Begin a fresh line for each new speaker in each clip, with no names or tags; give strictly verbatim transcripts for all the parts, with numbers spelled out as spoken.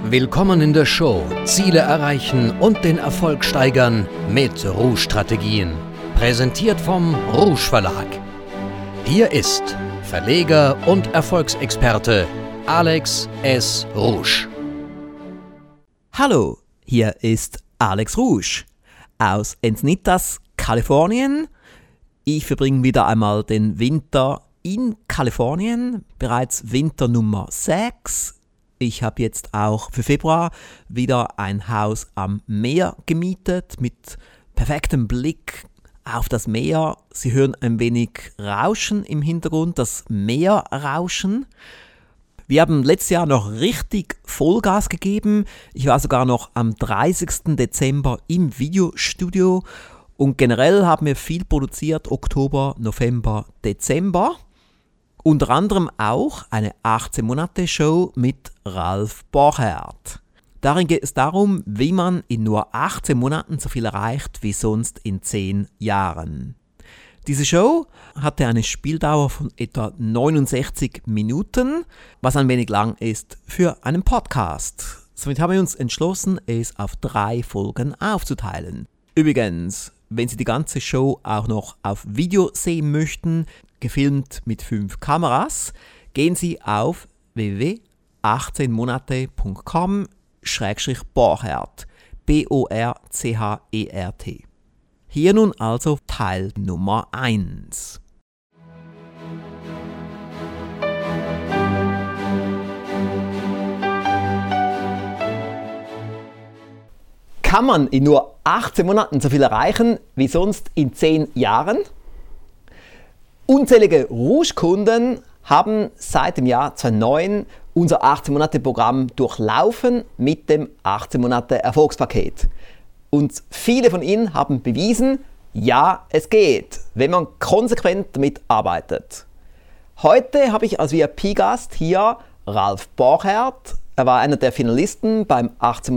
Willkommen in der Show Ziele erreichen und den Erfolg steigern mit Rouge-Strategien. Präsentiert vom Rouge Verlag. Hier ist Verleger und Erfolgsexperte Alex S. Rouge.
Hallo, hier ist Alex Rouge aus Encinitas, Kalifornien. Ich verbringe wieder einmal den Winter in Kalifornien, bereits Winter Nummer sechs. Ich habe jetzt auch für Februar wieder ein Haus am Meer gemietet mit perfektem Blick auf das Meer. Sie hören ein wenig Rauschen im Hintergrund, das Meerrauschen. Wir haben letztes Jahr noch richtig Vollgas gegeben. Ich war sogar noch am dreißigsten Dezember im Videostudio und generell haben wir viel produziert, Oktober, November, Dezember. Unter anderem auch eine achtzehn-Monate-Show mit Ralf Borchert. Darin geht es darum, wie man in nur achtzehn Monaten so viel erreicht wie sonst in zehn Jahren. Diese Show hatte eine Spieldauer von etwa neunundsechzig Minuten, was ein wenig lang ist für einen Podcast. Somit haben wir uns entschlossen, es auf drei Folgen aufzuteilen. Übrigens, wenn Sie die ganze Show auch noch auf Video sehen möchten, gefilmt mit fünf Kameras, gehen Sie auf w w w punkt achtzehn monate punkt com Schrägstrich Borchert, B O R C H E R T. Hier nun also Teil Nummer eins. Kann man in nur achtzehn Monaten so viel erreichen wie sonst in zehn Jahren? Unzählige Rouge-Kunden haben seit dem Jahr zweitausendneun unser achtzehn-Monate-Programm durchlaufen mit dem achtzehn-Monate-Erfolgspaket. Und viele von ihnen haben bewiesen, ja, es geht, wenn man konsequent damit arbeitet. Heute habe ich als V I P-Gast hier Ralf Borchert. Er war einer der Finalisten beim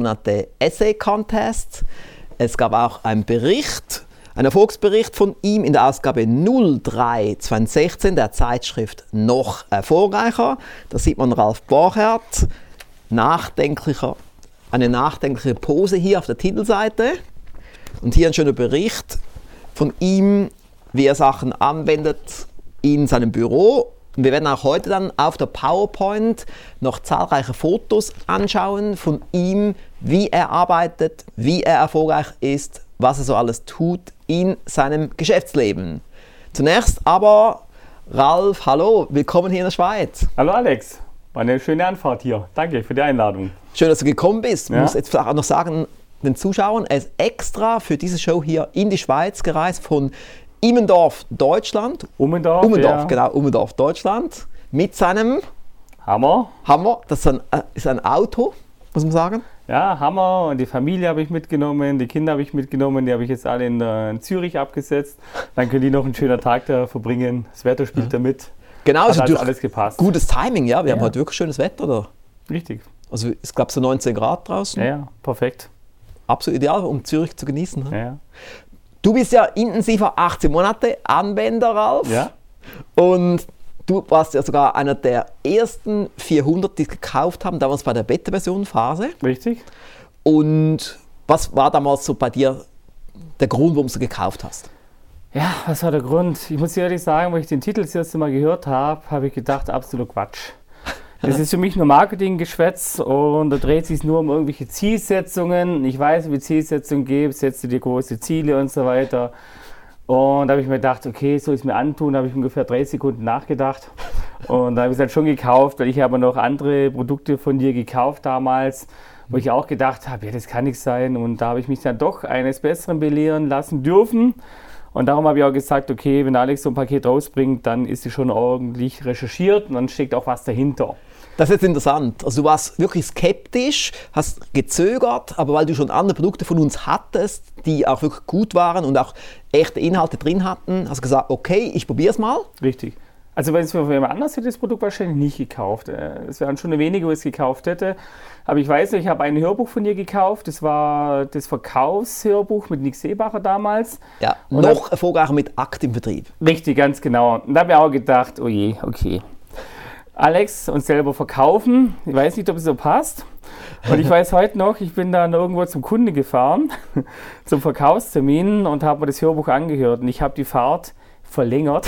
achtzehn-Monate-Essay-Contest. Es gab auch einen Bericht, ein Erfolgsbericht von ihm in der Ausgabe null drei zweitausendsechzehn der Zeitschrift Noch erfolgreicher. Da sieht man Ralf Borchert, nachdenklicher, eine nachdenkliche Pose hier auf der Titelseite. Und hier ein schöner Bericht von ihm, wie er Sachen anwendet in seinem Büro. Und wir werden auch heute dann auf der PowerPoint noch zahlreiche Fotos anschauen von ihm, wie er arbeitet, wie er erfolgreich ist, was er so alles tut in seinem Geschäftsleben. Zunächst aber, Ralf, hallo, willkommen hier in der Schweiz.
Hallo Alex, war eine schöne Anfahrt hier. Danke für die Einladung.
Schön, dass du gekommen bist. Ich
ja.
muss jetzt auch noch sagen, den Zuschauern, er ist extra für diese Show hier in die Schweiz gereist von Immendorf, Deutschland.
Ummendorf,
Ummendorf,
ja.
genau, Ummendorf, Deutschland. Mit seinem
Hammer.
Hammer, das ist ein, ist ein Auto, muss man sagen.
Ja, Hammer. Und die Familie habe ich mitgenommen, die Kinder habe ich mitgenommen, die habe ich jetzt alle in, äh, in Zürich abgesetzt. Dann können die noch einen schönen Tag da verbringen. Das Wetter spielt ja. da mit.
Genau,
hat
also
alles gepasst.
Gutes Timing, ja. Wir
ja.
haben heute wirklich schönes Wetter da.
Richtig.
Also es gab so neunzehn Grad draußen.
Ja, ja, perfekt.
Absolut ideal, um Zürich zu genießen.
Ja, ja.
Du bist ja intensiver achtzehn Monate Anwender, Ralf.
Ja.
Und du warst ja sogar einer der ersten vierhundert, die es gekauft haben, damals bei der Beta-Version-Phase.
Richtig.
Und was war damals so bei dir der Grund, warum du gekauft hast?
Ja, was war der Grund? Ich muss ehrlich sagen, als ich den Titel das erste Mal gehört habe, habe ich gedacht, absolut Quatsch. Das ist für mich nur Marketinggeschwätz und da dreht sich nur um irgendwelche Zielsetzungen. Ich weiß, wie Zielsetzungen gibt, setze dir große Ziele und so weiter. Und da habe ich mir gedacht, okay, soll ich es mir antun? Da habe ich ungefähr drei Sekunden nachgedacht. Und da habe ich es dann schon gekauft, weil ich habe noch andere Produkte von dir gekauft damals, wo ich auch gedacht habe, ja, das kann nicht sein. Und da habe ich mich dann doch eines Besseren belehren lassen dürfen. Und darum habe ich auch gesagt, okay, wenn Alex so ein Paket rausbringt, dann ist es schon ordentlich recherchiert und dann steckt auch was dahinter.
Das ist jetzt interessant. Also du warst wirklich skeptisch, hast gezögert, aber weil du schon andere Produkte von uns hattest, die auch wirklich gut waren und auch echte Inhalte drin hatten, hast du gesagt, okay, ich probiere es mal.
Richtig. Also wenn es für jemand anders hätte, das Produkt wahrscheinlich nicht gekauft. Es wären schon wenige, wo ich es gekauft hätte. Aber ich weiß, ich habe ein Hörbuch von dir gekauft. Das war das Verkaufshörbuch mit Nick Seebacher damals.
Ja,
und
noch
hab,
erfolgreicher mit Akt im Vertrieb.
Richtig, ganz genau. Und da habe ich auch gedacht, oh je, okay. Alex, und selber verkaufen. Ich weiß nicht, ob es so passt. Und ich weiß heute noch, ich bin dann irgendwo zum Kunde gefahren, zum Verkaufstermin und habe mir das Hörbuch angehört. Und ich habe die Fahrt verlängert.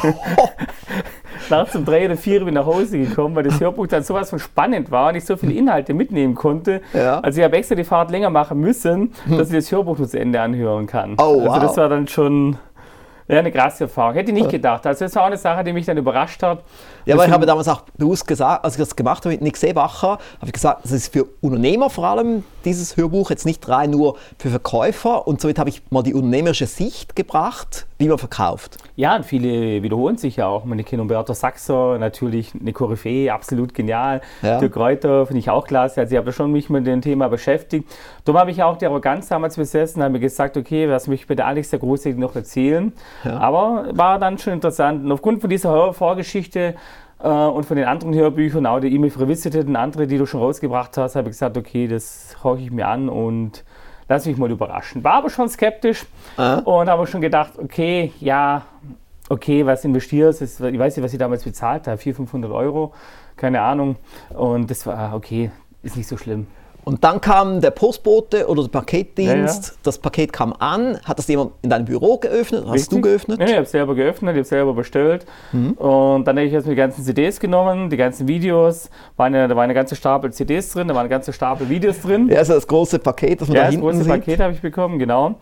Nachts um drei oder vier bin ich nach Hause gekommen, weil das Hörbuch dann sowas von spannend war und ich so viele Inhalte mitnehmen konnte. Ja. Also ich habe extra die Fahrt länger machen müssen, dass ich das Hörbuch nur zu Ende anhören kann.
Oh, wow.
Also das war dann schon ja, eine krasse Erfahrung. Hätte ich nicht gedacht. Also das war auch eine Sache, die mich dann überrascht hat.
Ja, aber ich habe damals auch bewusst gesagt, als ich das gemacht habe mit Nick Seebacher, habe ich gesagt, das ist für Unternehmer vor allem, dieses Hörbuch, jetzt nicht rein nur für Verkäufer. Und somit habe ich mal die unternehmerische Sicht gebracht, wie man verkauft.
Ja, und viele wiederholen sich ja auch. Meine kennen Umberto Saxer, natürlich eine Koryphäe, absolut genial. Ja. Dirk Reuter finde ich auch klasse. Also ich habe da schon mich mit dem Thema beschäftigt. Darum habe ich auch die Arroganz damals besessen, habe mir gesagt, okay, was möchte ich bei der Alex der Große noch erzählen? Ja. Aber war dann schon interessant. Und aufgrund von dieser Vorgeschichte äh, und von den anderen Hörbüchern, auch der E-Mail Revisited und andere, die du schon rausgebracht hast, habe ich gesagt, okay, das horche ich mir an und lass mich mal überraschen. War aber schon skeptisch ah. und habe schon gedacht, okay, ja, okay, was investierst, ist, ich weiß nicht, was ich damals bezahlt habe, vierhundert, fünfhundert Euro, keine Ahnung. Und das war, okay, ist nicht so schlimm.
Und dann kam der Postbote oder der Paketdienst, ja, ja. Das Paket kam an, hat das jemand in deinem Büro geöffnet? Hast Richtig? Du geöffnet?
Ja, ich habe es selber geöffnet, ich habe es selber bestellt. Mhm. Und dann habe ich jetzt die ganzen C Ds genommen, die ganzen Videos, war eine, da war eine ganze Stapel C Ds drin, da war eine ganze Stapel Videos drin.
Ja, also das große Paket, das man
ja,
da hinten sieht.
Ja, das große Paket habe ich bekommen, genau.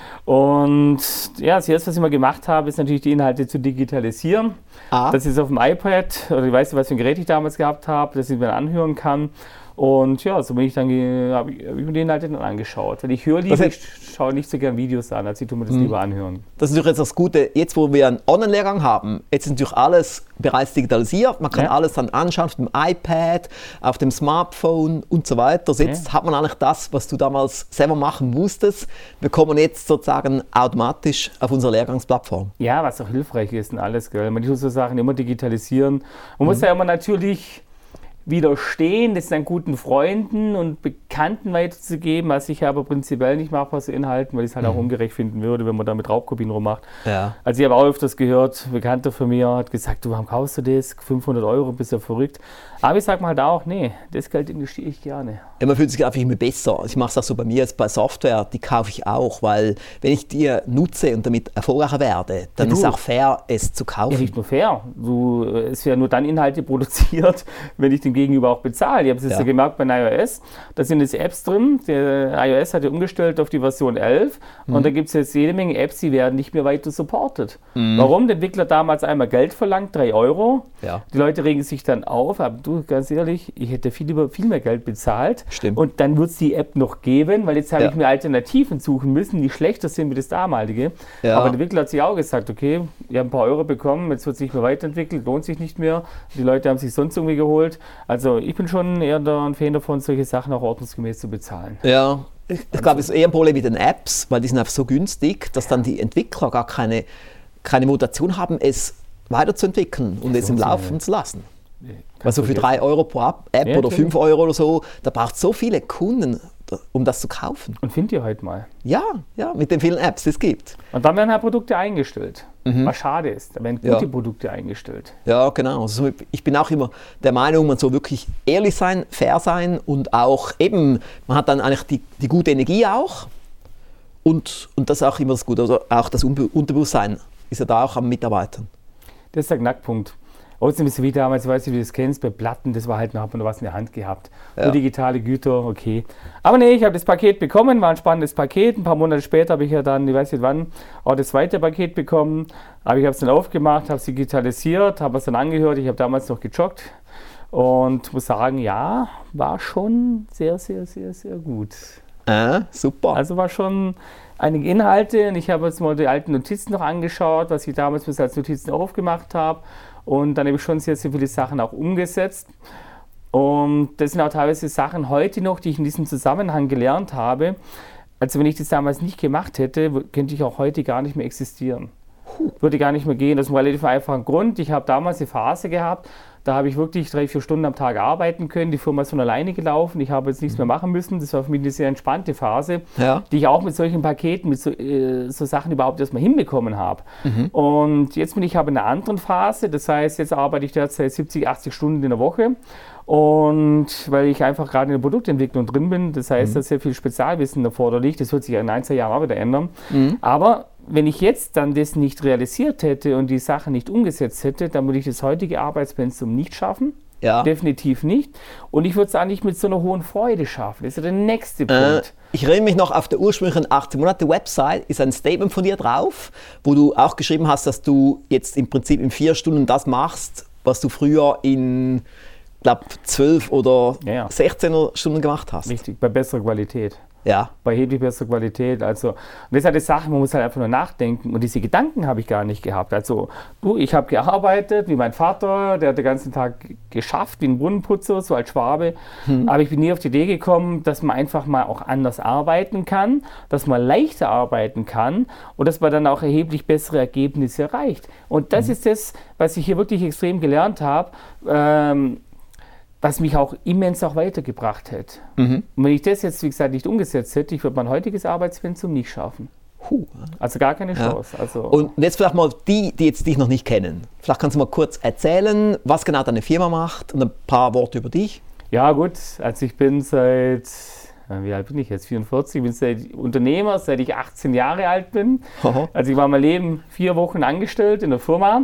Und ja, das erste, was ich mal gemacht habe, ist natürlich die Inhalte zu digitalisieren. Ah. Das ist auf dem iPad, oder ich weiß nicht, was für ein Gerät ich damals gehabt habe, das ich mir anhören kann. Und ja, so bin ich dann, habe ich, hab ich mir die Inhalte dann angeschaut. Weil ich höre lieber, ich schaue nicht so gerne Videos an, als ich tue mir das mh. lieber anhören.
Das ist natürlich jetzt das Gute, jetzt wo wir einen Online-Lehrgang haben, jetzt ist natürlich alles bereits digitalisiert, man kann ja. alles dann anschauen auf dem iPad, auf dem Smartphone und so weiter. Also jetzt ja. hat man eigentlich das, was du damals selber machen musstest, bekommen jetzt sozusagen automatisch auf unserer Lehrgangsplattform.
Ja, was auch hilfreich ist und alles, gell. Man muss so Sachen immer digitalisieren. Man mhm. muss ja immer natürlich widerstehen, das seinen guten Freunden und Bekannten weiterzugeben, was ich aber prinzipiell nicht mache bei so Inhalten, weil ich es halt mhm. auch ungerecht finden würde, wenn man da mit Raubkopien rummacht. Ja. Also ich habe auch öfters gehört, ein Bekannter von mir hat gesagt, du, warum kaufst du das? fünfhundert Euro, bist ja verrückt. Aber ich sage mir halt auch, nee, das Geld investiere ich gerne.
Ja, man fühlt sich einfach immer besser. Ich mache es auch so bei mir jetzt bei Software, die kaufe ich auch, weil wenn ich die nutze und damit erfolgreicher werde, dann ja, ist es auch fair, es zu kaufen.
Ja, nicht nur fair. Du, es werden nur dann Inhalte produziert, wenn ich den Gegenüber auch bezahle. Ich habe es ja. ja gemerkt bei iOS, da sind jetzt Apps drin. Der iOS hat ja umgestellt auf die Version elf mhm. und da gibt es jetzt jede Menge Apps, die werden nicht mehr weiter supported. Mhm. Warum? Der Entwickler damals einmal Geld verlangt, drei Euro. Ja. Die Leute regen sich dann auf, aber du, ganz ehrlich, ich hätte viel, lieber, viel mehr Geld bezahlt.
Stimmt.
Und dann wird es die App noch geben, weil jetzt habe ja. ich mir Alternativen suchen müssen, die schlechter sind wie das damalige. Ja. Aber der Entwickler hat sich auch gesagt, okay, wir haben ein paar Euro bekommen, jetzt wird es nicht mehr weiterentwickelt, lohnt sich nicht mehr. Die Leute haben sich sonst irgendwie geholt. Also ich bin schon eher ein Fan davon, solche Sachen auch ordnungsgemäß zu bezahlen.
Ja, ich, ich glaube, es ist eher ein Problem mit den Apps, weil die sind einfach so günstig, dass dann die Entwickler gar keine, keine Motivation haben, es weiterzuentwickeln und es im Laufen zu lassen. Also für drei Euro pro App ja, oder fünf Euro oder so, da braucht es so viele Kunden, um das zu kaufen.
Und findet ihr heute mal?
Ja, ja, mit den vielen Apps, die es gibt.
Und dann werden halt Produkte eingestellt. Mhm. Was schade ist, da werden gute ja. Produkte eingestellt.
Ja, genau. Also ich bin auch immer der Meinung, man soll wirklich ehrlich sein, fair sein und auch eben, man hat dann eigentlich die, die gute Energie auch und, und das ist auch immer das Gute. Also auch das Unterbewusstsein ist ja da auch am Mitarbeitern.
Das ist der Knackpunkt. Außerdem ist es wie damals, ich weiß nicht, wie du das kennst, bei Platten, das war halt, da hat man was in der Hand gehabt. Ja. Nur digitale Güter, okay. Aber nee, ich habe das Paket bekommen, war ein spannendes Paket. Ein paar Monate später habe ich ja dann, ich weiß nicht wann, auch das zweite Paket bekommen. Aber ich habe es dann aufgemacht, habe es digitalisiert, habe es dann angehört. Ich habe damals noch gejoggt und muss sagen, ja, war schon sehr, sehr, sehr, sehr gut.
Ah, super.
Also war schon einige Inhalte und ich habe jetzt mal die alten Notizen noch angeschaut, was ich damals bis als Notizen aufgemacht habe. Und dann habe ich schon sehr, sehr viele Sachen auch umgesetzt. Und das sind auch teilweise Sachen heute noch, die ich in diesem Zusammenhang gelernt habe. Also wenn ich das damals nicht gemacht hätte, könnte ich auch heute gar nicht mehr existieren. Würde gar nicht mehr gehen. Das ist ein relativ einfacher Grund. Ich habe damals eine Phase gehabt, da habe ich wirklich drei, vier Stunden am Tag arbeiten können. Die Firma ist von alleine gelaufen. Ich habe jetzt nichts mehr machen müssen. Das war für mich eine sehr entspannte Phase,
Ja.
die ich auch mit solchen Paketen, mit so, äh, so Sachen überhaupt erstmal hinbekommen habe.
Mhm.
Und jetzt bin ich aber in einer anderen Phase. Das heißt, jetzt arbeite ich derzeit siebzig, achtzig Stunden in der Woche. Und weil ich einfach gerade in der Produktentwicklung drin bin, das heißt,
Mhm.
da ist sehr viel Spezialwissen erforderlich. Das wird sich in ein, zwei Jahren auch wieder ändern.
Mhm.
Aber wenn ich jetzt dann das nicht realisiert hätte und die Sache nicht umgesetzt hätte, dann würde ich das heutige Arbeitspensum nicht schaffen.
Ja.
Definitiv nicht. Und ich würde es auch nicht mit so einer hohen Freude schaffen. Das ist ja der nächste
Äh,
Punkt.
ich erinnere mich noch, auf der ursprünglichen achtzehn Monate Website ist ein Statement von dir drauf, wo du auch geschrieben hast, dass du jetzt im Prinzip in vier Stunden das machst, was du früher in, glaube zwölf oder
Ja, ja.
sechzehn Stunden gemacht hast.
Richtig, bei besserer Qualität.
Ja.
Bei erheblich besserer Qualität. Also, und das ist halt eine Sache, man muss halt einfach nur nachdenken. Und diese Gedanken habe ich gar nicht gehabt. Also, du, ich habe gearbeitet, wie mein Vater, der hat den ganzen Tag geschafft, wie ein Brunnenputzer, so als Schwabe.
Hm.
Aber ich bin nie auf die Idee gekommen, dass man einfach mal auch anders arbeiten kann, dass man leichter arbeiten kann und dass man dann auch erheblich bessere Ergebnisse erreicht. Und das
Hm.
ist das, was ich hier wirklich extrem gelernt habe. Ähm, was mich auch immens auch weitergebracht hätte.
Mhm.
Und wenn ich das jetzt, wie gesagt, nicht umgesetzt hätte, ich würde mein heutiges Arbeitspensum nicht schaffen.
Puh.
Also gar keine
Ja.
Chance. Also
Und jetzt vielleicht mal die, die jetzt dich noch nicht kennen. Vielleicht kannst du mal kurz erzählen, was genau deine Firma macht und ein paar Worte über dich.
ja gut, also ich bin seit, äh, wie alt bin ich jetzt? vierundvierzig, ich bin seit Unternehmer, seit ich achtzehn Jahre alt bin.
Aha.
Also ich war mein Leben vier Wochen angestellt in der Firma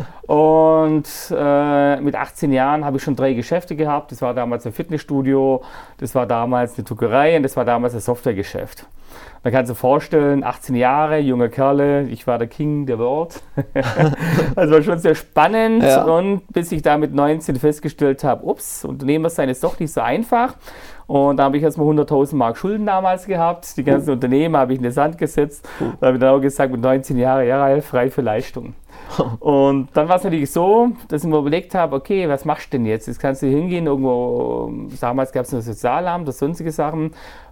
und äh, mit achtzehn Jahren habe ich schon drei Geschäfte gehabt. Das war damals ein Fitnessstudio, das war damals eine Druckerei und das war damals ein Softwaregeschäft. Man kann sich vorstellen, achtzehn Jahre, junge Kerle, ich war der King der World. Das war schon sehr spannend
Ja.
und bis ich da mit neunzehn festgestellt habe, ups, Unternehmer sein ist doch nicht so einfach. Und da habe ich erstmal hunderttausend Mark Schulden damals gehabt. Die ganzen Unternehmen habe ich in den Sand gesetzt. Da habe ich dann auch gesagt, mit neunzehn Jahren, ja, frei für Leistung. Und dann war es natürlich so, dass ich mir überlegt habe, okay, was machst du denn jetzt? Jetzt kannst du hingehen, irgendwo, damals gab es ein Sozialamt oder sonstige Sachen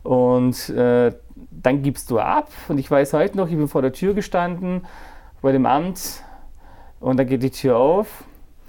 und äh, dann gibst du ab. Und ich weiß heute noch, ich bin vor der Tür gestanden bei dem Amt und dann geht die Tür auf,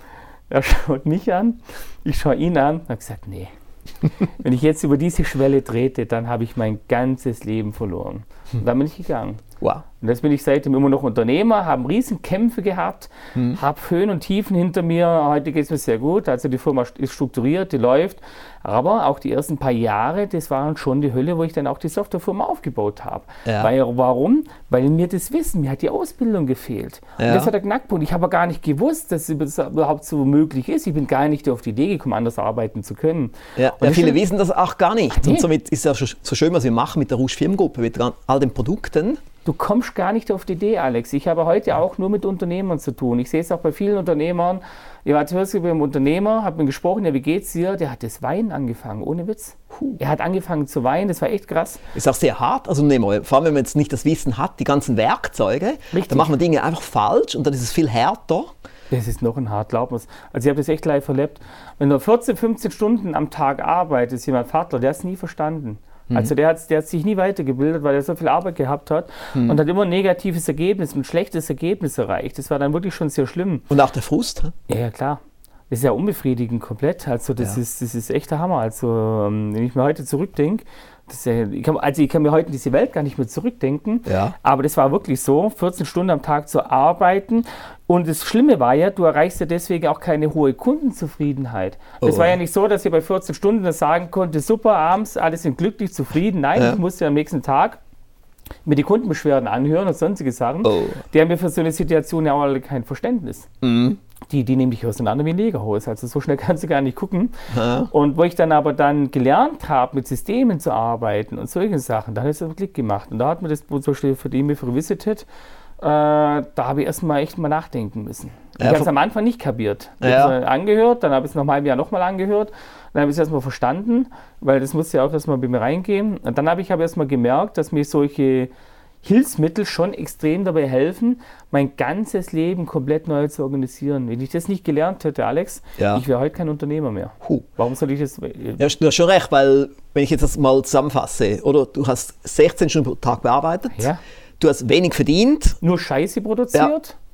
er schaut mich an, ich schaue ihn an und habe gesagt, nee. Wenn ich jetzt über diese Schwelle trete, dann habe ich mein ganzes Leben verloren. Und dann bin ich gegangen.
Wow.
Und jetzt bin ich seitdem immer noch Unternehmer, habe riesen Kämpfe gehabt,
Hm.
habe Höhen und Tiefen hinter mir. Heute geht es mir sehr gut. Also die Firma ist strukturiert, die läuft. Aber auch die ersten paar Jahre, das waren schon die Hölle, wo ich dann auch die Softwarefirma aufgebaut habe.
Ja.
Weil, warum? Weil mir das Wissen, mir hat die Ausbildung gefehlt.
Ja.
Und das war der Knackpunkt. Ich habe gar nicht gewusst, dass es überhaupt so möglich ist. Ich bin gar nicht auf die Idee gekommen, anders arbeiten zu können.
Ja,
Und
ja,
das
viele
stimmt.
wissen das auch gar nicht.
Nee.
Und somit ist es ja schon so schön, was wir machen mit der Rouge Firmengruppe, mit all den Produkten.
Du kommst gar nicht auf die Idee, Alex. Ich habe heute auch nur mit Unternehmern zu tun. Ich sehe es auch bei vielen Unternehmern. Ich war zuerst bei einem Unternehmer, habe mit ihm gesprochen, ja, wie geht's dir? Der hat das Weinen angefangen, ohne Witz. Er hat angefangen zu weinen, das war echt krass.
Ist auch sehr hart als Unternehmer, vor allem wenn man jetzt nicht das Wissen hat, die ganzen Werkzeuge,
Richtig.
dann machen wir Dinge einfach falsch und dann ist es viel härter.
Das ist noch ein hart, glaub mir's. Also ich habe das echt live erlebt. Wenn du vierzehn, fünfzehn Stunden am Tag arbeitest, jemand Vater, der hat es nie verstanden. Also der hat, der hat sich nie weitergebildet, weil er so viel Arbeit gehabt hat und hat immer ein negatives Ergebnis, ein schlechtes Ergebnis erreicht. Das war dann wirklich schon sehr schlimm.
Und auch der Frust. hä?
Ja, ja, klar. Das ist ja unbefriedigend komplett. Also das,
Ja.
ist, das ist echt der Hammer. Also ähm, wenn ich mir heute zurückdenke, das ist ja, ich kann, also ich kann mir heute in diese Welt gar nicht mehr zurückdenken,
Ja.
aber das war wirklich so, vierzehn Stunden am Tag zu arbeiten. Und das Schlimme war ja, du erreichst ja deswegen auch keine hohe Kundenzufriedenheit. Es
Oh.
war ja nicht so, dass ich bei vierzehn Stunden sagen konnte, super, abends, alle sind glücklich, zufrieden. Nein,
Ja.
ich musste am nächsten Tag mir die Kundenbeschwerden anhören und sonstige Sachen.
Oh.
Die haben mir für so eine Situation ja auch alle kein Verständnis.
Mhm.
Die, die nehme ich auseinander wie ein Negerhaus. Also so schnell kannst du gar nicht gucken.
Ja.
Und wo ich dann aber dann gelernt habe, mit Systemen zu arbeiten und solche Sachen, da hat es einen Klick gemacht. Und da hat mir das zum Beispiel für die mir revisited, äh, da habe ich erstmal echt mal nachdenken müssen.
Ja,
ich habe es
ver-
am Anfang nicht kapiert. Ich
Ja.
habe es angehört, dann habe ich es nach einem halben Jahr nochmal angehört, dann habe ich es erstmal verstanden, weil das muss ja auch erstmal bei mir reingehen. Und dann habe ich aber erstmal gemerkt, dass mir solche Hilfsmittel schon extrem dabei helfen, mein ganzes Leben komplett neu zu organisieren. Wenn ich das nicht gelernt hätte, Alex,
Ja.
ich wäre heute kein Unternehmer mehr.
Huh.
Warum soll ich das?
Ja, du hast schon recht, weil wenn ich jetzt das mal zusammenfasse, oder du hast sechzehn Stunden pro Tag bearbeitet,
Ja.
du hast wenig verdient,
Nur Scheiße produziert?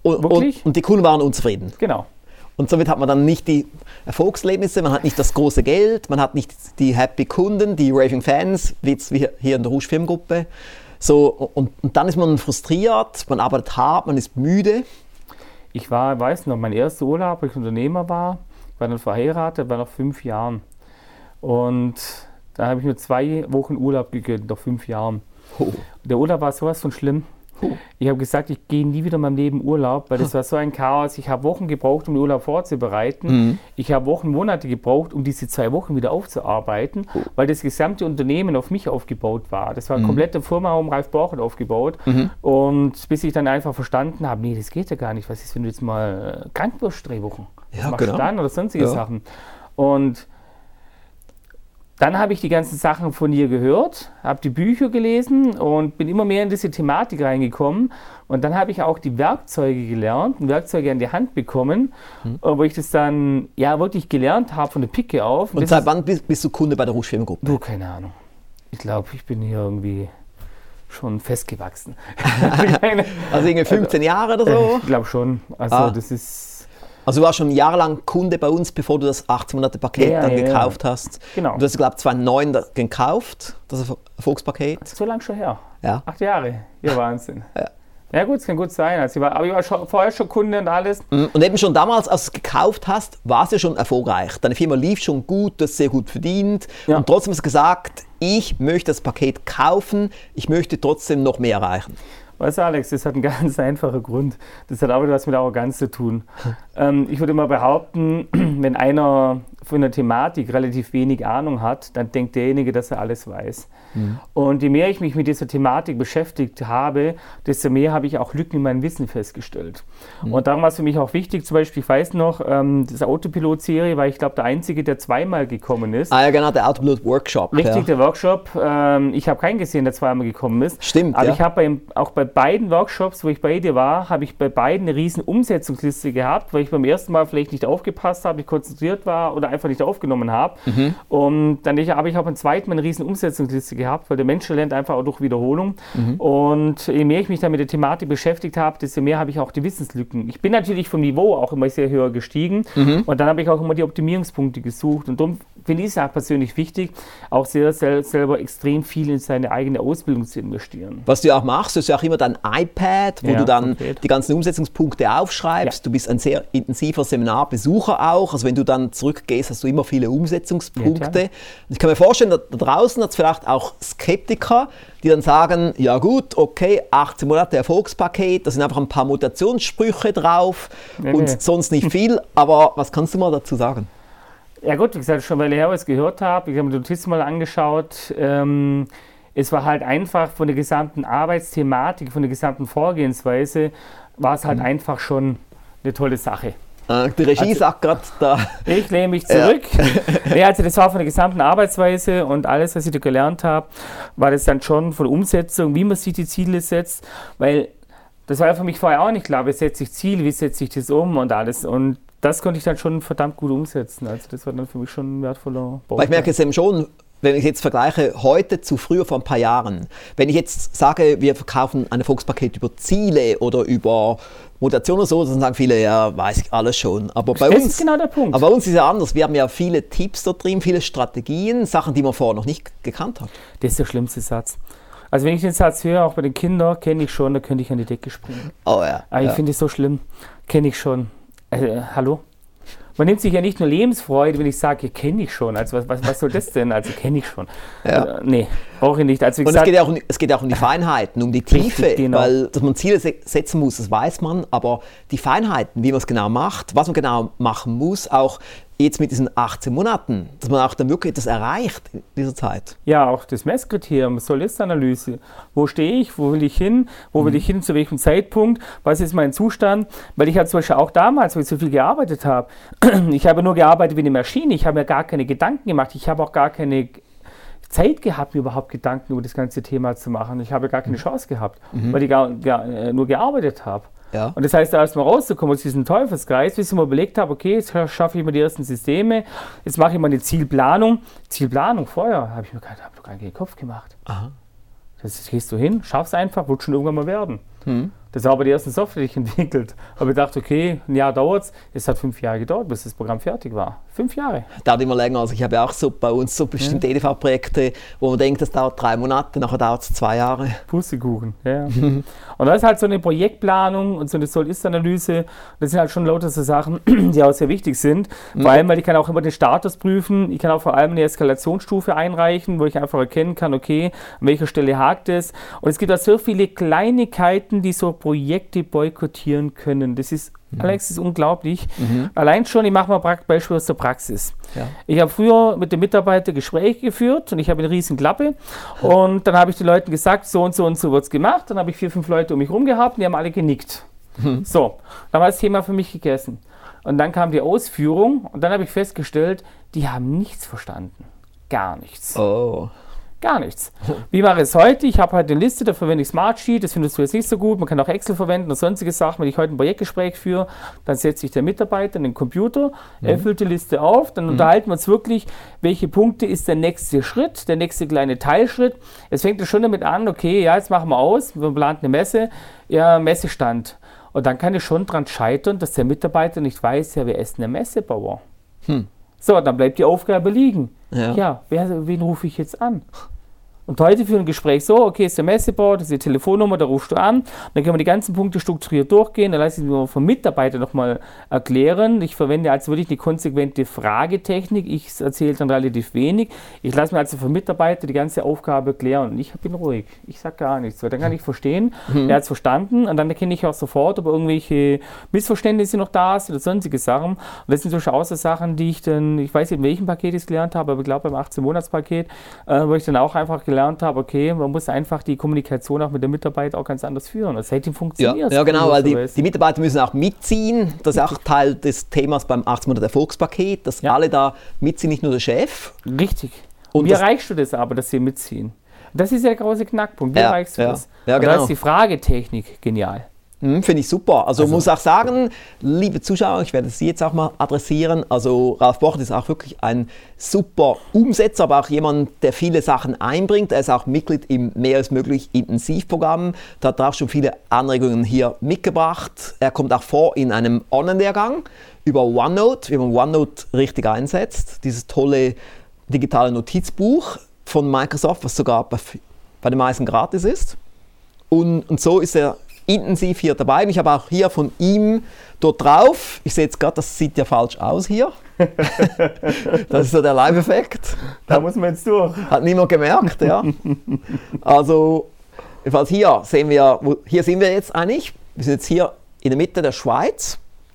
Und,
Wirklich?
Und, und die Kunden waren unzufrieden.
Genau.
Und somit hat man dann nicht die Erfolgserlebnisse, man hat nicht das große Geld, man hat nicht die happy Kunden, die raving Fans, wie jetzt hier in der Rouge Firmengruppe. So, und, und dann ist man frustriert, man arbeitet hart, man ist müde.
Ich war, weiß noch, mein erster Urlaub, als ich Unternehmer war, ich war dann verheiratet, war nach fünf Jahren. Und da habe ich nur zwei Wochen Urlaub gegönnt, nach fünf Jahren.
Oh.
Der Urlaub war sowas von schlimm.
Oh.
Ich habe gesagt, ich gehe nie wieder in meinem Leben Urlaub, weil das war so ein Chaos. Ich habe Wochen gebraucht, um den Urlaub vorzubereiten.
Mhm.
Ich habe Wochen, Monate gebraucht, um diese zwei Wochen wieder aufzuarbeiten,
Oh.
weil das gesamte Unternehmen auf mich aufgebaut war. Das war eine
Mhm.
komplette Firma um Ralf Borchert aufgebaut.
Mhm.
Und bis ich dann einfach verstanden habe, nee, das geht ja gar nicht. Was ist, wenn du jetzt mal krank wirst, drei Wochen? Was
Ja,
machst
genau.
du dann oder sonstige
Ja.
Sachen? Und dann habe ich die ganzen Sachen von ihr gehört, habe die Bücher gelesen und bin immer mehr in diese Thematik reingekommen. Und dann habe ich auch die Werkzeuge gelernt, und Werkzeuge an die Hand bekommen,
Mhm.
wo ich das dann ja wirklich gelernt habe von der Picke auf.
Und
das
seit
ist,
wann bist, bist du Kunde bei der Rouge Firmengruppe?
du, keine Ahnung. Ich glaube, ich bin hier irgendwie schon festgewachsen. Keine-
Also irgendwie fünfzehn Jahre oder so?
ich glaube schon. Also
Ah.
das ist
Also du warst schon jahrelang Kunde bei uns, bevor du das achtzehn Monate Paket
Ja,
dann
ja, ja.
gekauft hast.
Genau.
Du hast, glaube ich, zweitausendneun das gekauft, das Erfolgspaket.
so lang schon her.
Ja.
Acht Jahre. Ja, Wahnsinn.
Ja.
Ja gut, es kann gut sein. Also ich war, aber ich war schon, vorher schon Kunde und alles.
Und eben schon damals, als du es gekauft hast, war es ja schon erfolgreich. Deine Firma lief schon gut, du hast sehr gut verdient.
Ja.
Und trotzdem hast du gesagt, ich möchte das Paket kaufen, ich möchte trotzdem noch mehr erreichen.
Weißt du, Alex, das hat einen ganz einfachen Grund. Das hat auch wieder was mit Arroganz zu tun. ähm, ich würde mal behaupten, wenn einer von der Thematik relativ wenig Ahnung hat, dann denkt derjenige, dass er alles weiß. Mhm. Und je mehr ich mich mit dieser Thematik beschäftigt habe, desto mehr habe ich auch Lücken in meinem Wissen festgestellt. Mhm. Und darum war es für mich auch wichtig, zum Beispiel, ich weiß noch, ähm, diese Autopilot-Serie, weil ich glaube, der Einzige, der zweimal gekommen ist.
Ah ja, genau, der Autopilot-Workshop.
Richtig,
ja.
der Workshop. Ähm, ich habe keinen gesehen, der zweimal gekommen ist.
Stimmt,
Aber
ja.
ich habe beim- auch bei beiden Workshops, wo ich bei dir war, habe ich bei beiden eine riesen Umsetzungsliste gehabt, weil ich beim ersten Mal vielleicht nicht aufgepasst habe, nicht konzentriert war oder einfach nicht aufgenommen habe.
Mhm.
Und dann ich- habe ich auch beim zweiten Mal eine riesen Umsetzungsliste gehabt, weil der Mensch lernt einfach auch durch Wiederholung.
Mhm.
Und je mehr ich mich dann mit der Thematik beschäftigt habe, desto mehr habe ich auch die Wissenslücken. Ich bin natürlich vom Niveau auch immer sehr höher gestiegen
Mhm.
und dann habe ich auch immer die Optimierungspunkte gesucht. Und darum finde ich es auch persönlich wichtig, auch sehr, sel selber extrem viel in seine eigene Ausbildung zu investieren.
Was du auch machst, ist ja auch immer dein iPad, wo
Ja,
du dann
konkret.
die ganzen Umsetzungspunkte aufschreibst.
Ja.
Du bist ein sehr intensiver Seminarbesucher auch. Also wenn du dann zurückgehst, hast du immer viele
Ja,
Umsetzungspunkte.
klar.
Und ich kann mir vorstellen, da, da draußen hat es vielleicht auch Skeptiker, die dann sagen, ja gut, okay, achtzehn Monate Erfolgspaket, da sind einfach ein paar Motivationssprüche drauf
Nee,
und
nee.
sonst nicht viel. Aber was kannst du mal dazu sagen?
Ja gut, wie gesagt, schon weil ich es gehört habe, ich habe mir die Notizen mal angeschaut. Ähm, es war halt einfach von der gesamten Arbeitsthematik, von der gesamten Vorgehensweise, war es halt
Mhm.
einfach schon eine tolle Sache.
Äh, die Regie
Also-
sagt gerade da.
Ich lehne mich zurück. Ja, also das war von der gesamten Arbeitsweise und alles, was ich da gelernt habe, war das dann schon von der Umsetzung, wie man sich die Ziele setzt, weil das war ja für mich vorher auch nicht klar, wie setze ich Ziel, wie setze ich das um und alles. Und das konnte ich dann schon verdammt gut umsetzen. Also das war dann für mich schon ein wertvoller Baustein.
Weil ich merke es eben schon, wenn ich jetzt vergleiche heute zu früher vor ein paar Jahren, wenn ich jetzt sage, wir verkaufen ein Erfolgspaket über Ziele oder über Motivation oder so, dann sagen viele, ja, weiß ich alles schon. Aber bei
Das
uns,
ist genau der Punkt.
aber bei uns ist ja anders. Wir haben ja viele Tipps da drin, viele Strategien, Sachen, die man vorher noch nicht gekannt hat.
Das ist der schlimmste Satz. Also wenn ich den Satz höre, auch bei den Kindern, kenne ich schon, da könnte ich an die Decke springen.
Oh ja.
Aber ich
ja.
finde es so schlimm. Kenne ich schon. Äh, hallo? Man nimmt sich ja nicht nur Lebensfreude, wenn ich sage, kenne ich schon. Also was, was, was soll das denn? Also kenne ich schon.
Ja.
Äh, nee, brauche ich nicht. Also wie
Und es
gesagt,
geht, ja auch um, es geht ja auch um die Feinheiten, um die
Richtig,
Tiefe,
genau.
weil dass man Ziele se- setzen muss, das weiß man, aber die Feinheiten, wie man es genau macht, was man genau machen muss, auch jetzt mit diesen achtzehn Monaten, dass man auch dann wirklich das erreicht in dieser Zeit.
ja, auch das Messkriterium, Soll-Ist-Analyse. Wo stehe ich? Wo will ich hin? Wo will ich hin? Zu welchem Zeitpunkt? Was ist mein Zustand? Weil ich halt zum Beispiel auch damals, wo ich so viel gearbeitet habe, ich habe nur gearbeitet wie eine Maschine. Ich habe mir gar keine Gedanken gemacht. Ich habe auch gar keine Zeit gehabt, mir überhaupt Gedanken über das ganze Thema zu machen. Ich habe gar keine Chance gehabt, weil ich gar, gar, äh, nur gearbeitet habe.
Ja.
Und das heißt, da erst mal rauszukommen aus diesem Teufelskreis, bis ich mir überlegt habe, okay, jetzt schaffe ich mir die ersten Systeme, jetzt mache ich mal eine Zielplanung. Zielplanung vorher, habe ich mir gar, hab doch gar keinen Kopf gemacht.
Aha.
Das gehst du hin, schaffst einfach, wird schon irgendwann mal werden. Hm. Das war aber die erste Software, die ich entwickelt habe. Ich dachte, okay, ein Jahr dauert es. Es hat fünf Jahre gedauert, bis das Programm fertig war. Fünf Jahre.
Dauert immer länger. Also ich habe ja auch so bei uns so bestimmte ja. E D V-Projekte, wo man denkt, das dauert drei Monate, nachher dauert es zwei Jahre.
Pustekuchen, ja. Und das ist halt so eine Projektplanung und so eine Soll-Ist-Analyse. Das sind halt schon lauter so Sachen, die auch sehr wichtig sind. Mhm. Vor allem, weil ich kann auch immer den Status prüfen. Ich kann auch vor allem eine Eskalationsstufe einreichen, wo ich einfach erkennen kann, okay, an welcher Stelle hakt es. Und es gibt auch so viele Kleinigkeiten, die so Projekte boykottieren können. Das ist, mhm. Alex, das ist unglaublich. Mhm. Allein schon, ich mache mal ein Beispiel aus der Praxis. Ja. Ich habe früher mit den Mitarbeitern Gespräche geführt und ich habe eine riesen Klappe und dann habe ich den Leuten gesagt, so und so und so wird es gemacht. Dann habe ich vier, fünf Leute um mich herum gehabt und die haben alle genickt. Mhm. So, dann war das Thema für mich gegessen. Und dann kam die Ausführung und dann habe ich festgestellt, die haben nichts verstanden. Gar nichts.
Oh.
Gar nichts. Wie mache ich es heute? Ich habe halt eine Liste, da verwende ich Smartsheet, das findest du jetzt nicht so gut. Man kann auch Excel verwenden und sonstige Sachen. Wenn ich heute ein Projektgespräch führe, dann setze ich den Mitarbeiter in den Computer, mhm. er füllt die Liste auf, dann mhm. unterhalten wir uns wirklich, welche Punkte ist der nächste Schritt, der nächste kleine Teilschritt. Es fängt ja schon damit an, okay, ja, jetzt machen wir aus, wir planen eine Messe, ja, Messestand. Und dann kann es schon daran scheitern, dass der Mitarbeiter nicht weiß, ja, wer ist denn der Messebauer? Hm. So, dann bleibt die Aufgabe liegen. Ja, ja wer, wen rufe ich jetzt an? Und heute für ein Gespräch so, okay, ist der Messebauer, das ist die Telefonnummer, da rufst du an. Dann können wir die ganzen Punkte strukturiert durchgehen. Dann lasse ich mir vom Mitarbeiter nochmal erklären. Ich verwende also wirklich eine konsequente Fragetechnik. Ich erzähle dann relativ wenig. Ich lasse mir also vom Mitarbeiter die ganze Aufgabe erklären. Und ich bin ruhig. Ich sage gar nichts. Weil dann kann ich verstehen, mhm. er hat es verstanden. Und dann erkenne ich auch sofort, ob irgendwelche Missverständnisse noch da sind oder sonstige Sachen. Und das sind durchaus so Sachen, die ich dann, ich weiß nicht, in welchem Paket ich es gelernt habe, aber ich glaube beim achtzehn-Monats-Paket, äh, wo ich dann auch einfach gelernt habe, okay, man muss einfach die Kommunikation auch mit dem Mitarbeiter auch ganz anders führen. Das seitdem funktioniert.
Ja, ja genau, weil die, die Mitarbeiter müssen auch mitziehen. Das ist auch Teil des Themas beim achtzehn Monate Erfolgspaket, dass ja. alle da mitziehen, nicht nur der Chef.
Richtig. Und wie erreichst du das aber, dass sie mitziehen? Das ist ja der große Knackpunkt. Wie ja, erreichst du
ja.
das?
Ja, genau.
Da ist die Fragetechnik genial.
Hm, finde ich super. Also, also muss auch sagen, liebe Zuschauer, ich werde Sie jetzt auch mal adressieren. Also Ralf Borchert ist auch wirklich ein super Umsetzer, aber auch jemand, der viele Sachen einbringt. Er ist auch Mitglied im Mehr als möglich Intensivprogramm. Da hat er auch schon viele Anregungen hier mitgebracht. Er kommt auch vor in einem Online-Lehrgang über OneNote, wie man OneNote richtig einsetzt. Dieses tolle digitale Notizbuch von Microsoft, was sogar bei, bei den meisten gratis ist. Und, und so ist er intensiv hier dabei. Ich habe auch hier von ihm dort drauf, ich sehe jetzt gerade, das sieht ja falsch aus hier. Das ist so der Live-Effekt.
Da muss man jetzt durch.
Hat niemand gemerkt, ja. Also, jedenfalls hier sehen wir, wo, hier sind wir jetzt eigentlich. Wir sind jetzt hier in der Mitte der Schweiz.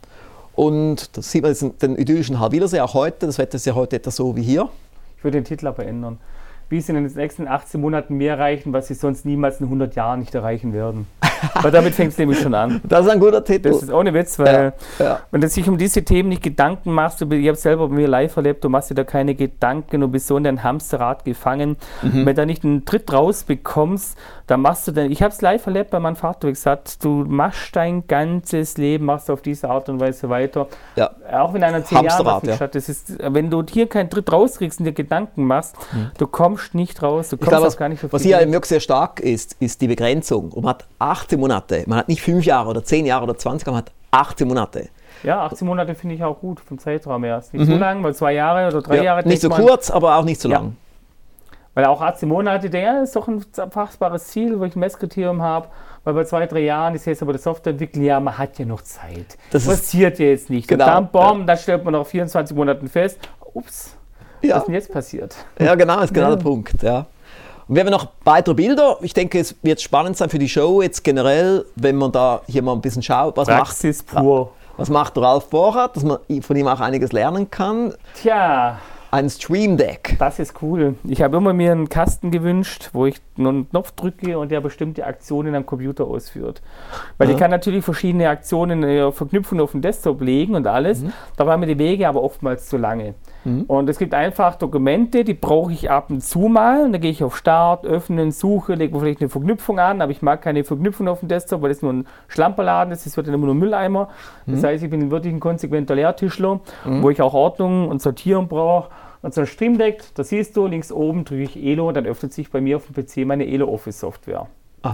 Und das sieht man jetzt den idyllischen Halwilersee auch heute. Das Wetter ist ja heute etwa so wie hier.
Ich würde den Titel aber ändern. Wie sie in den nächsten achtzehn Monaten mehr erreichen, was sie sonst niemals in hundert Jahren nicht erreichen werden. Weil damit fängt es nämlich schon an.
Das ist ein guter Titel.
Das ist ohne Witz, weil ja, ja. wenn du dich um diese Themen nicht Gedanken machst, ich habe es selber bei mir live erlebt, du machst dir da keine Gedanken, du bist so in dein Hamsterrad gefangen. Mhm. Wenn du da nicht einen Tritt rausbekommst, dann machst du dann, ich habe es live erlebt bei meinem Vater, wie gesagt, du machst dein ganzes Leben, machst du auf diese Art und Weise weiter. Ja. Auch wenn einer zehn Jahre ja. statt, das ist, wenn du hier keinen Tritt rauskriegst und dir Gedanken machst, mhm. du kommst nicht raus, du kommst
glaube,
auch gar nicht auf
was hier wirklich sehr stark ist, ist die Begrenzung. Und man hat achtzehn Monate, man hat nicht fünf Jahre oder zehn Jahre oder zwanzig, man hat achtzehn Monate.
Ja, achtzehn Monate finde ich auch gut vom Zeitraum her. Ist nicht mhm. so lang, weil zwei Jahre oder drei
ja,
Jahre.
Nicht so man, kurz, aber auch nicht so ja. lang.
Weil auch achtzehn Monate, der ist doch ein fassbares Ziel, wo ich ein Messkriterium habe. Weil bei zwei, drei Jahren ist jetzt aber das Softwareentwicklung, ja, man hat ja noch Zeit. Das passiert ja jetzt nicht.
Genau,
und dann, bom,
ja.
dann stellt man nach vierundzwanzig Monaten fest, ups,
ja.
was ist denn jetzt passiert?
Ja, genau, ist genau ja. der Punkt, ja. Und wir haben noch weitere Bilder. Ich denke, es wird spannend sein für die Show jetzt generell, wenn man da hier mal ein bisschen schaut, was
Praxis
macht,
pur.
Was macht Ralf Borchert, dass man von ihm auch einiges lernen kann.
Tja.
Ein Stream Deck.
Das ist cool. Ich habe immer mir einen Kasten gewünscht, wo ich einen Knopf drücke und der bestimmte Aktionen am Computer ausführt. Weil ja. ich kann natürlich verschiedene Aktionen, äh, Verknüpfungen auf den Desktop legen und alles. Mhm. Da waren mir die Wege aber oftmals zu lange. Mhm. Und es gibt einfach Dokumente, die brauche ich ab und zu mal. Und da gehe ich auf Start, Öffnen, Suche, lege vielleicht eine Verknüpfung an, aber ich mag keine Verknüpfung auf dem Desktop, weil das nur ein Schlamperladen ist, das wird dann immer nur Mülleimer. Mhm. Das heißt, ich bin wirklich ein konsequenter Lehrtischler, mhm. wo ich auch Ordnung und Sortieren brauche. Und so ein Stream Deck, da siehst du, links oben drücke ich Elo und dann öffnet sich bei mir auf dem P C meine Elo Office Software. Aha.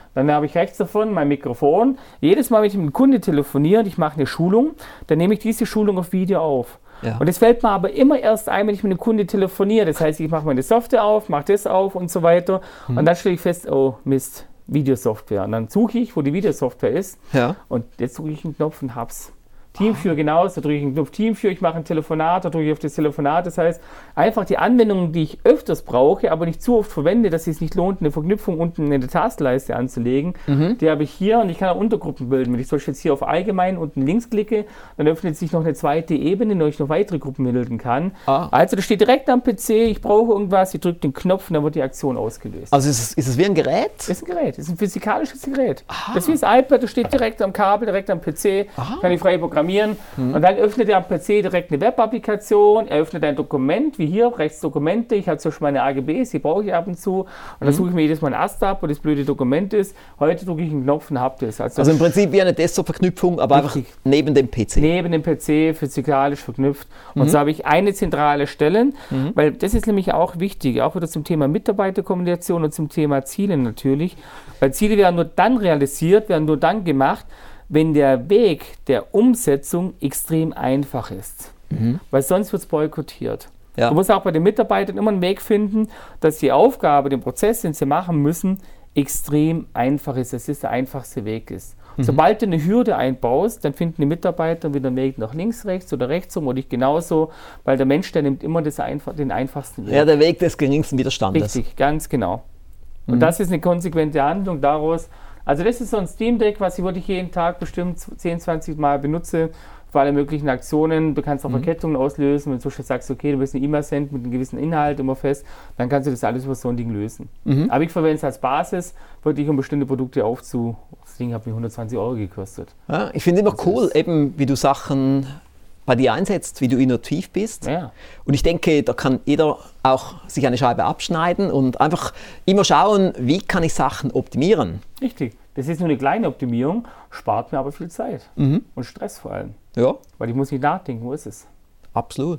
Dann habe ich rechts davon mein Mikrofon. Jedes Mal, wenn ich mit einem Kunde telefoniere und ich mache eine Schulung, dann nehme ich diese Schulung auf Video auf. Ja. Und das fällt mir aber immer erst ein, wenn ich mit einem Kunde telefoniere. Das heißt, ich mache meine Software auf, mache das auf und so weiter. Hm. Und dann stelle ich fest, oh Mist, Videosoftware. Und dann suche ich, wo die Videosoftware ist. Ja. Und jetzt suche ich einen Knopf und hab's. Teamviewer genauso, da drücke ich einen Knopf Teamviewer, ich mache ein Telefonat, da drücke ich auf das Telefonat. Das heißt, einfach die Anwendungen, die ich öfters brauche, aber nicht zu oft verwende, dass es sich nicht lohnt, eine Verknüpfung unten in der Taskleiste anzulegen, mhm. die habe ich hier und ich kann auch Untergruppen bilden. Wenn ich zum Beispiel jetzt hier auf Allgemein unten links klicke, dann öffnet sich noch eine zweite Ebene, in der ich noch weitere Gruppen bilden kann. Ah. Also das steht direkt am P C, ich brauche irgendwas, ich drücke den Knopf und dann wird die Aktion ausgelöst.
Also ist es, ist es wie ein Gerät?
Das ist ein Gerät, das ist ein physikalisches Gerät. Aha. Das ist wie das iPad, das steht direkt am Kabel, direkt am P C, Aha. kann ich frei programmieren. Hm. Und dann öffnet er am P C direkt eine Web-Applikation, er öffnet ein Dokument, wie hier, rechts Dokumente, ich habe zum Beispiel meine A G Bs, die brauche ich ab und zu. Und dann hm. suche ich mir jedes Mal ein Ast ab, wo das blöde Dokument ist. Heute drücke ich einen Knopf und habe das.
Also, also im Prinzip wie eine Desktop-Verknüpfung, aber richtig. Einfach neben dem P C.
Neben dem P C, physikalisch verknüpft. Und mhm. so habe ich eine zentrale Stelle, mhm. weil das ist nämlich auch wichtig, auch wieder zum Thema Mitarbeiterkommunikation und zum Thema Ziele natürlich. Weil Ziele werden nur dann realisiert, werden nur dann gemacht, wenn der Weg der Umsetzung extrem einfach ist. Mhm. Weil sonst wird es boykottiert. Ja. Du musst auch bei den Mitarbeitern immer einen Weg finden, dass die Aufgabe, den Prozess, den sie machen müssen, extrem einfach ist, dass es der einfachste Weg ist. Mhm. Sobald du eine Hürde einbaust, dann finden die Mitarbeiter wieder einen Weg nach links, rechts oder rechts rum oder ich genauso, weil der Mensch, der nimmt immer das einfach, den einfachsten Weg.
Ja, der Weg des geringsten Widerstandes.
Richtig, ganz genau. Und mhm. das ist eine konsequente Handlung daraus. Also das ist so ein Steam Deck, was ich wirklich jeden Tag bestimmt zehn, zwanzig Mal benutze für alle möglichen Aktionen. Du kannst auch mhm. Verkettungen auslösen, wenn du zum Beispiel sagst, okay, du willst eine E-Mail senden mit einem gewissen Inhalt immer fest, dann kannst du das alles über so ein Ding lösen. Mhm. Aber ich verwende es als Basis, wirklich um bestimmte Produkte aufzu... Das Ding hat mir hundertzwanzig Euro gekostet.
Ja, ich finde immer also cool, eben wie du Sachen bei dir einsetzt, wie du innovativ bist. Ja. Und ich denke, da kann jeder auch sich eine Scheibe abschneiden und einfach immer schauen, wie kann ich Sachen optimieren.
Richtig. Das ist nur eine kleine Optimierung, spart mir aber viel Zeit mhm. und Stress vor allem.
Ja.
Weil ich muss nicht nachdenken, wo ist es?
Absolut.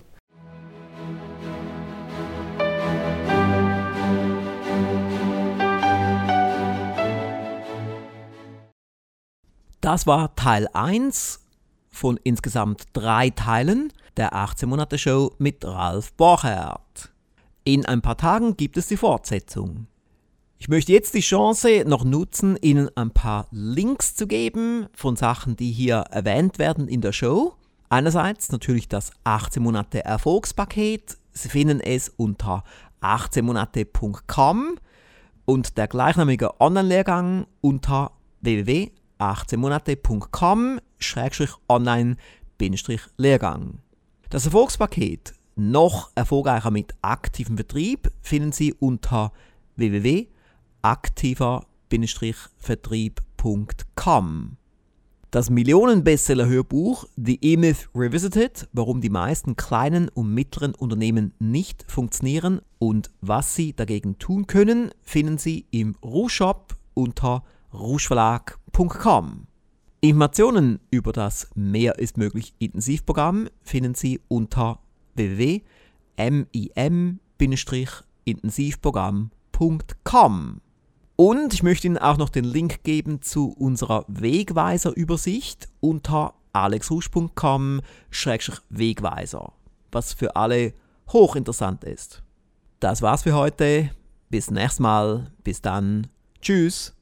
Das war Teil eins von insgesamt drei Teilen der achtzehn-Monate-Show mit Ralf Borchert. In ein paar Tagen gibt es die Fortsetzung. Ich möchte jetzt die Chance noch nutzen, Ihnen ein paar Links zu geben von Sachen, die hier erwähnt werden in der Show. Einerseits natürlich das achtzehn Monate Erfolgspaket. Sie finden es unter achtzehn monate punkt com und der gleichnamige Online-Lehrgang unter w w w punkt achtzehn monate punkt com schrägstrich online Bindestrich Lehrgang. Das Erfolgspaket noch erfolgreicher mit aktivem Vertrieb finden Sie unter w w w punkt aktiver Bindestrich vertrieb punkt com. Das Millionen-Bestseller-Hörbuch The E-Myth Revisited, warum die meisten kleinen und mittleren Unternehmen nicht funktionieren und was Sie dagegen tun können, finden Sie im Rouge-Shop unter rougeverlag punkt com. Informationen über das Mehr ist möglich Intensivprogramm finden Sie unter w w w punkt mim intensivprogramm punkt com. Und ich möchte Ihnen auch noch den Link geben zu unserer Wegweiser-Übersicht unter alexrouge punkt com schrägstrich Wegweiser, was für alle hochinteressant ist. Das war's für heute. Bis nächstes Mal. Bis dann. Tschüss.